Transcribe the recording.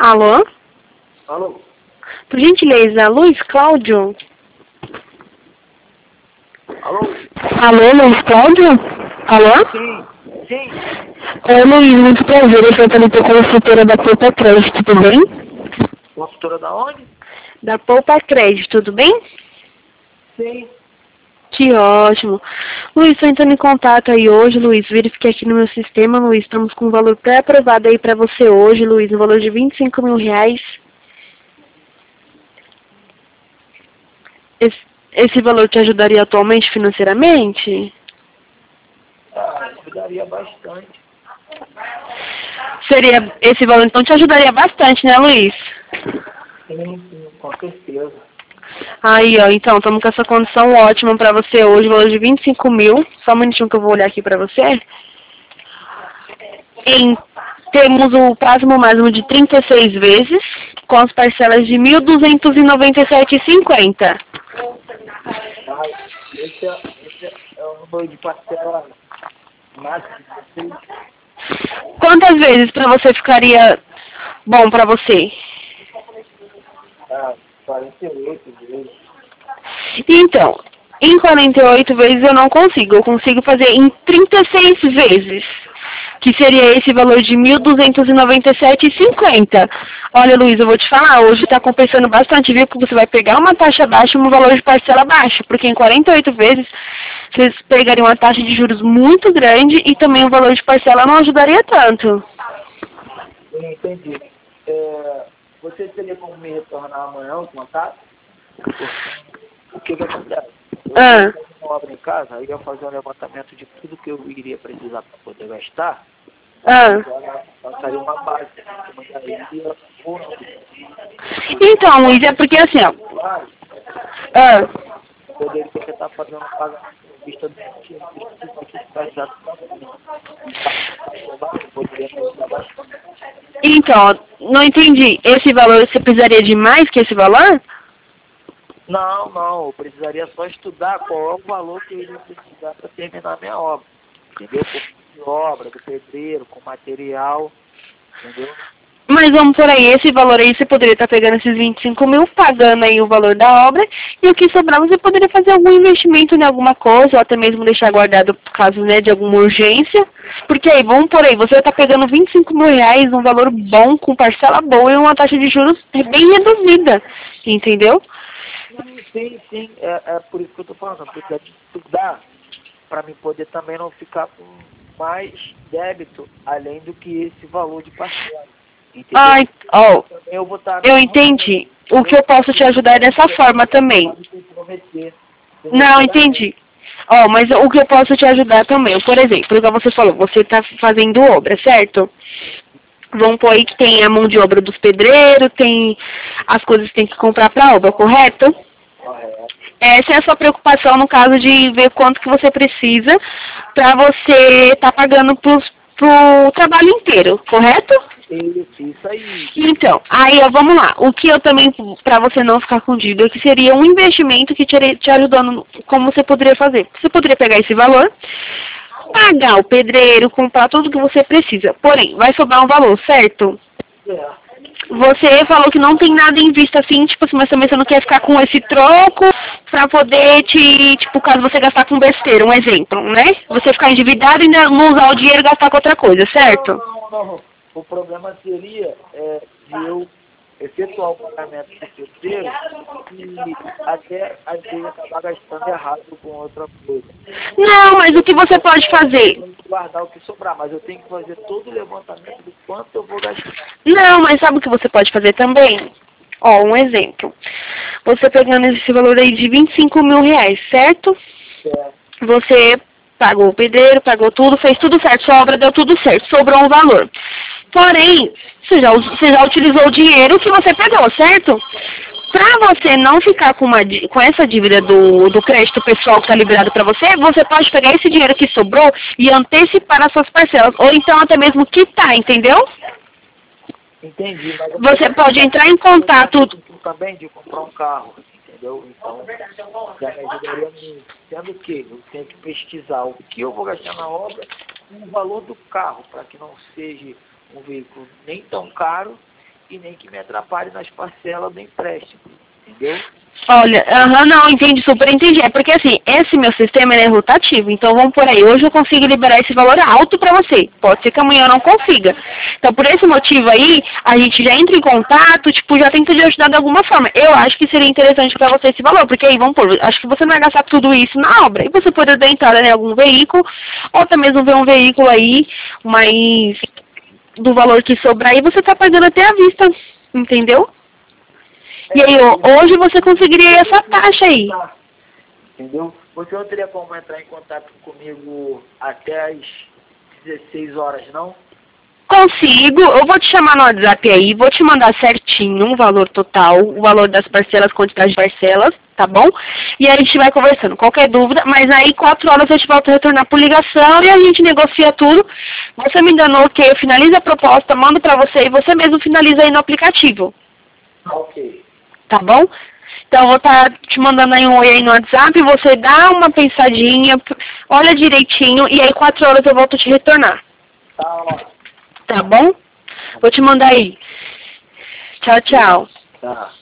Alô? Alô? Por gentileza, Luiz Cláudio? Alô? Alô, Luiz Cláudio? Alô? Sim, sim. Oi, Luiz, muito prazer. Eu sou a Thalita, consultora da Poupa Crédito, tudo bem? Consultora da onde? Da Poupa Crédito, tudo bem? Sim. Que ótimo. Luiz, estou entrando em contato aí hoje, Luiz. Verifiquei aqui no meu sistema, Luiz. Estamos com um valor pré-aprovado aí para você hoje, Luiz. Um valor de R$ 25.000. Esse valor te ajudaria atualmente financeiramente? Ajudaria bastante. Esse valor então te ajudaria bastante, né, Luiz? Sim, com certeza. Aí, ó, então, estamos com essa condição ótima para você hoje, valor de 25 mil. Só um minutinho que eu vou olhar aqui para você. Temos o prazo máximo de 36 vezes, com as parcelas de R$ 1.297,50. Esse é o número de parcela máximo de vocês. Quantas vezes para você ficaria bom para você? 48 vezes. Então, em 48 vezes eu não consigo. Eu consigo fazer em 36 vezes, que seria esse valor de R$ 1.297,50. Olha, Luiz, eu vou te falar, hoje está compensando bastante, viu? Que você vai pegar uma taxa baixa e um valor de parcela baixo, porque em 48 vezes vocês pegariam uma taxa de juros muito grande e também o valor de parcela não ajudaria tanto. Entendi. Você teria como me retornar amanhã o contato? O que acontece? Eu Ah. tenho uma obra em casa, aí eu ia fazer um levantamento de tudo que eu iria precisar para poder gastar. Passaria uma base. Então, Luiz, é porque assim, ó. Poderia estar fazendo um pagamento à vista do que Então, não entendi. Esse valor você precisaria de mais que esse valor? Não, eu precisaria só estudar qual é o valor que eu iria precisar para terminar minha obra. Entendeu? Com de obra, do pedreiro, com material, entendeu? Mas vamos por aí, esse valor aí você poderia estar pegando esses 25 mil, pagando aí o valor da obra, e o que sobrar você poderia fazer algum investimento em alguma coisa, ou até mesmo deixar guardado por caso, né, de alguma urgência. Porque aí, vamos por aí, você está pegando R$ 25.000, um valor bom, com parcela boa e uma taxa de juros bem reduzida, entendeu? Sim, é por isso que eu estou falando, eu preciso de estudar para me poder também não ficar com mais débito, além do que esse valor de parcela. Ai, ó, eu entendi. entendi. O que eu posso te ajudar é dessa forma também. Não, entendi. Ó, mas o que eu posso te ajudar também, por exemplo, igual você falou, você está fazendo obra, certo? Vamos pôr aí que tem a mão de obra dos pedreiros, tem as coisas que tem que comprar para obra, correto? Essa é a sua preocupação no caso de ver quanto que você precisa para você estar pagando pro trabalho inteiro, correto? Isso aí. Então, aí ó, vamos lá. O que eu também, para você não ficar com dívida, que seria um investimento que te ajudando, como você poderia fazer? Você poderia pegar esse valor, pagar o pedreiro, comprar tudo que você precisa. Porém, vai sobrar um valor, certo? Você falou que não tem nada em vista assim, tipo assim, mas também você não quer ficar com esse troco pra poder tipo, caso você gastar com besteira, um exemplo, né? Você ficar endividado e ainda não usar o dinheiro e gastar com outra coisa, certo? Não. O problema seria de eu efetuar o pagamento do terceiro e até às vezes acabar gastando errado com outra coisa. Não, mas o que você pode fazer? Guardar o que sobrar, mas eu tenho que fazer todo o levantamento do quanto eu vou gastar. Não, mas sabe o que você pode fazer também? Ó, um exemplo. Você pegando esse valor aí de R$ 25.000, certo? Você pagou o pedreiro, pagou tudo, fez tudo certo, sua obra deu tudo certo, sobrou um valor. Porém, você já utilizou o dinheiro que você pegou, certo? Para você não ficar com essa dívida do crédito pessoal que está liberado para você, você pode pegar esse dinheiro que sobrou e antecipar as suas parcelas, ou então até mesmo quitar, entendeu? Entendi, mas você pode entrar em contato também de comprar um carro, entendeu? Então, já me ajudaria muito. Sendo que eu tenho que pesquisar o que eu vou gastar na obra e o valor do carro, para que não seja um veículo nem tão caro e nem que me atrapalhe nas parcelas do empréstimo, entendeu? Olha, não, entendi, super entendi. É porque assim, esse meu sistema ele é rotativo, então vamos por aí. Hoje eu consigo liberar esse valor alto para você. Pode ser que amanhã eu não consiga. Então, por esse motivo aí, a gente já entra em contato, tipo, já tenta te ajudar de alguma forma. Eu acho que seria interessante para você esse valor, porque aí, vamos por, acho que você não vai gastar tudo isso na obra. E você poderia dar entrada em algum veículo, ou até mesmo ver um veículo aí, mas do valor que sobrar aí, você tá pagando até à vista, entendeu? E aí, hoje você conseguiria essa taxa aí. Entendeu? Você não teria como entrar em contato comigo até as 16 horas, não? Consigo, eu vou te chamar no WhatsApp aí, vou te mandar certinho o valor total, o valor das parcelas, quantidade de parcelas, tá bom? E aí a gente vai conversando. Qualquer dúvida, mas aí 4 horas eu te volto a retornar por ligação e a gente negocia tudo. Você me dando ok, eu finalizo a proposta, mando pra você e você mesmo finaliza aí no aplicativo. Ok. Tá bom? Então eu vou estar te mandando aí um oi aí no WhatsApp, você dá uma pensadinha, olha direitinho e aí 4 horas eu volto a te retornar. Tá, ó. Tá bom? Vou te mandar aí. Tchau, tchau. Tá.